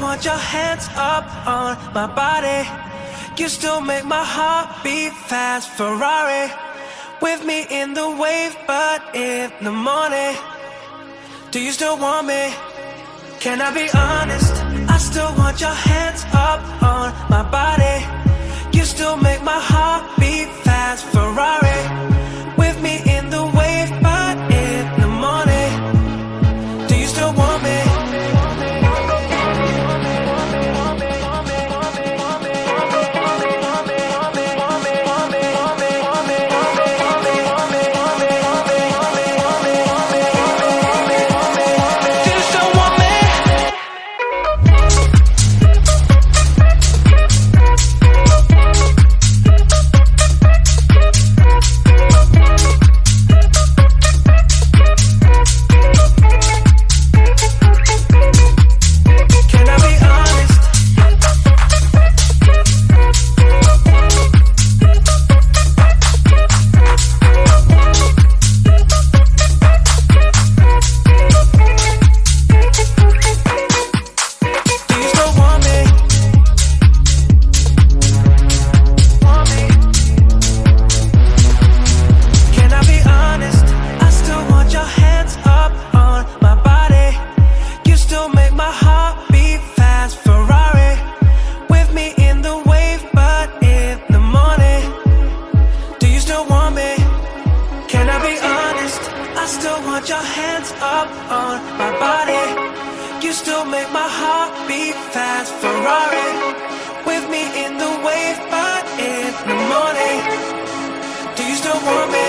want your hands up on my body. You still make my heart beat fast. Ferrari, with me in the wave, but in the morning. Do you still want me? Can I be honest? I still want your hands up on my body. You still make my heart beat fast. Ferrari, with me in the wave, but in the morning. Do you still want me? Your hands up on my body. You still make my heart beat fast. Ferrari, with me in the wave, but in the morning. Do you still want me?